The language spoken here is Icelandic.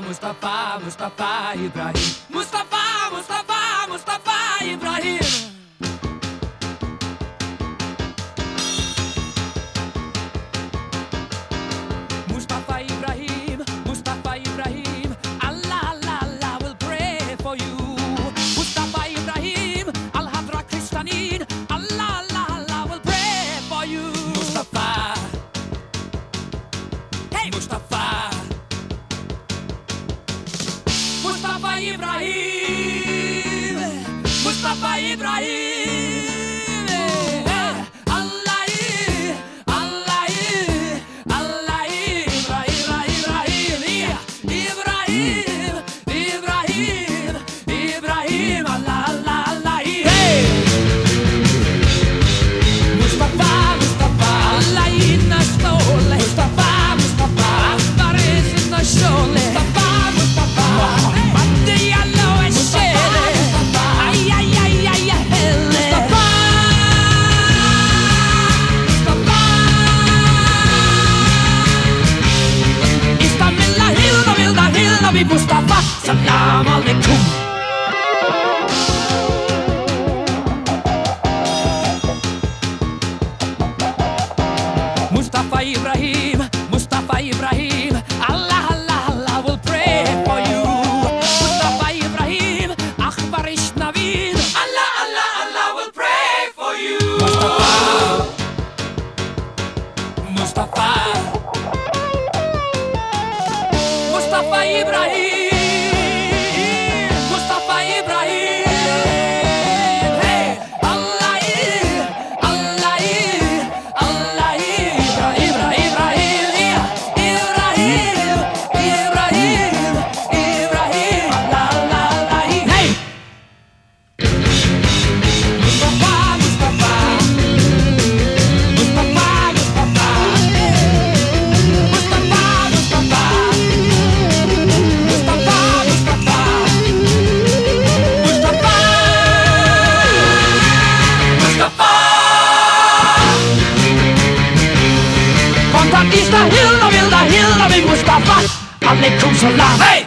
Mustafa, Mustafa Ibrahim. Mustafa, Mustafa, Mustafa Ibrahim. Mustafa Ibrahim, Mustafa Ibrahim. Allah, Allah, Allah will pray for you. Mustafa Ibrahim, Al-Hadra Kristanin. Allah, Allah, Allah will pray for you. Mustafa, hey Mustafa. Mustafa Ibrahim, Mustafa Ibrahim. Allah, Allah, Allah, Ibrahim, Ibrahim, Ibrahim, Ibrahim, Allah, Allah, Allah, hey. Mustafa, Mustafa, Allah inna stole. Mustafa, Mustafa, Akbar is in the show. Mustafa, Mustafa, Mustafa, salam alaikum. Mustafa Ibrahim, Mustafa Ibrahim. Allah, Allah, Allah will pray for you. Mustafa Ibrahim, Akbar Ishnavin. Allah, Allah, Allah will pray for you. Mustafa, Mustafa, Mustafa Ibrahim. Is the hill of Mustafa, alaikum salam. Hey!